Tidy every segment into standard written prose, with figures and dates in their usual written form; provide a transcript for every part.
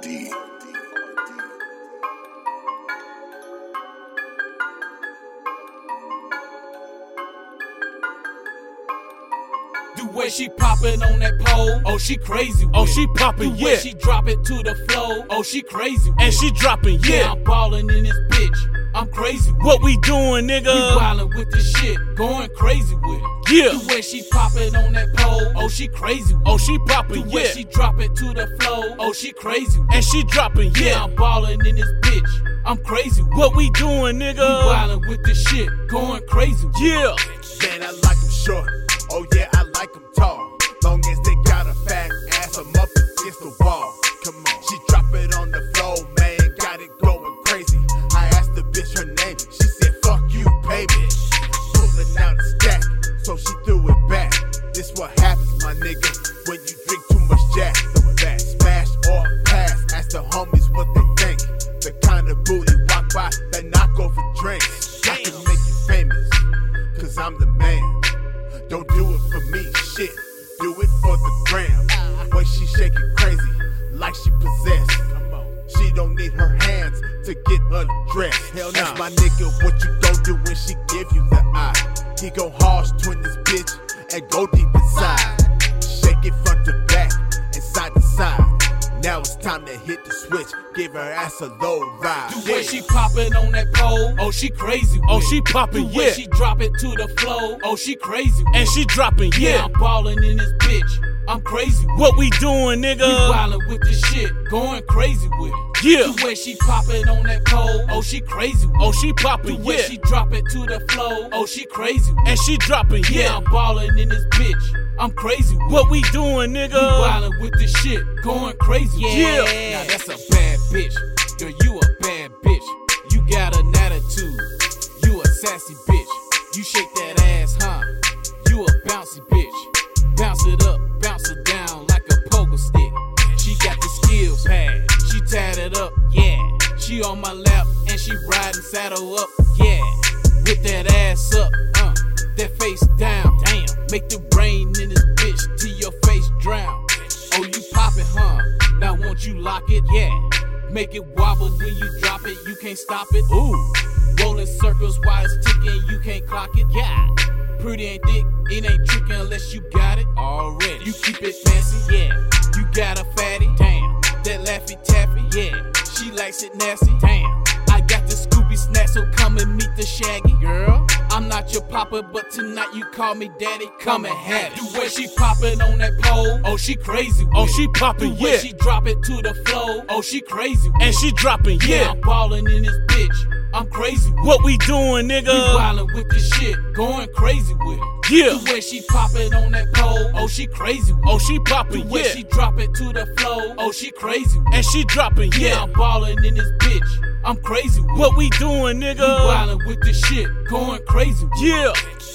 The way she poppin' on that pole, oh she crazy. Oh she poppin', yeah. The way she drop it to the floor, oh she crazy. And she droppin', yeah. I'm ballin' in this bitch, I'm crazy. What we doing, nigga? We wildin' with this shit, going crazy with it. Yeah. The way she poppin' on that pole, oh she crazy. Oh she poppin', The yeah. way she drop it to the floor, oh she crazy. And she droppin', yeah. I'm ballin' in this bitch, I'm crazy. What we doing, nigga? We wildin' with this shit, going crazy. Yeah. Man, I like them short. Oh yeah, I like them tall. Long as they got a fat ass, I'm up against the wall. Come on. She drop it on the floor, man, got it going crazy. I asked the bitch her name, she said, fuck you, baby. Pulling out a stack, so she threw it back. This what happens, my nigga, when you drink too much jack. Smash or pass, ask the homies what they think. The kind of booty walk by that knock over drinks. I can make you famous, cause I'm the man. Don't do it for me, shit. Do it for the gram. Way she shake it crazy, like she possessed. She don't need her hands to get undressed. Hell nah. That's my nigga, what you gon' do when she give you the eye? He go harsh twin this bitch and go deep inside. Shake it front to back and side to side. Now it's time to hit the switch, give her ass a low ride. The way she poppin' on that pole, oh she crazy. Oh she poppin', The way yeah. she drop it to the floor, oh she crazy. And she droppin', yeah. I'm ballin' in this bitch, I'm crazy. What we doing, nigga? We wildin' with this shit, going crazy with it. Yeah. The way she poppin' on that pole, oh she crazy. Oh she poppin', The way yeah. she drop it to the floor, oh she crazy. And she droppin', yeah. I'm ballin' in this bitch, I'm crazy. What we doing, nigga? We wildin' with this shit, going crazy. Yeah. Now that's a bad bitch. Girl, you a bad bitch. You got an attitude. You a sassy bitch. You shake that ass, huh? You a bouncy bitch. Bounce it up, bounce it down like a pogo stick. She got the skills, pad. She tied it up, yeah. She on my lap and she riding saddle up, yeah. With that ass up, that face down, damn. Make the rain in this bitch till your face drown. Oh, you poppin', huh? Now won't you lock it? Yeah. Make it wobble when you drop it, you can't stop it. Ooh. Rolling circles while it's ticking, you can't clock it. Yeah. Pretty ain't thick, it ain't tricking unless you got it already. You keep it fancy, yeah. You got a fatty, damn. That Laffy Taffy, yeah. She likes it nasty, damn. I got the Scooby snack, so come and meet the Shaggy, girl. I'm not your papa, but tonight you call me daddy. Come and have it. The way she poppin' on that pole, oh she crazy. Oh she poppin', The way yeah. she drop it to the floor, oh she crazy. And she droppin', yeah. I'm ballin' in this bitch, I'm crazy. What we doing, nigga? We wildin' with this shit, going crazy with it. Yeah. The way she poppin' on that pole, oh she crazy. Oh she poppin', The way yeah. she drop it to the floor, oh she crazy. And she droppin', yeah. I'm ballin' in this bitch, I'm crazy with What it. we doing, nigga? We wildin' with this shit, going crazy with it. Yeah.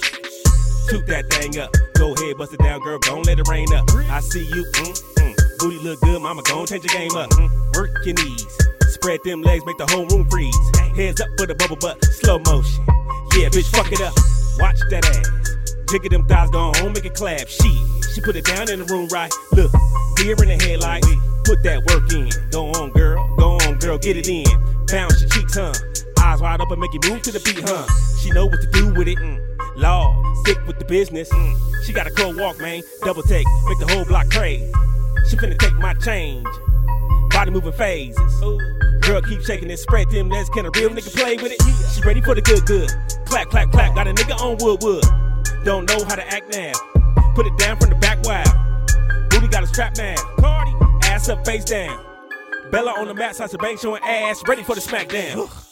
Toot that thing up. Go ahead, bust it down, girl. Gon' let it rain up. I see you. Booty look good, mama. Gon' change your game up. Work your knees. Spread them legs, make the whole room freeze. Hands up for the bubble butt. Slow motion. Yeah, bitch, fuck it up. Watch that ass. Jiggle them thighs, go home, make it clap. She put it down in the room right. Look, deer in the headlights. Put that work in. Go on, girl, get it in. Bounce your cheeks, huh? Eyes wide open, make you move to the beat, huh? She know what to do with it. Law, stick with the business. She got a cold walk, man. Double take, make the whole block crazy. She finna take my change. Body moving phases. Girl, keep shaking it, spread them legs. Can a real nigga play with it? She ready for the good. Clap, clap, clap. Got a nigga on wood. Don't know how to act now. Put it down from the back wild. Booty got a strap now. Cardi, ass up, face down. Bella on the mat, side of bank showing ass. Ready for the smackdown.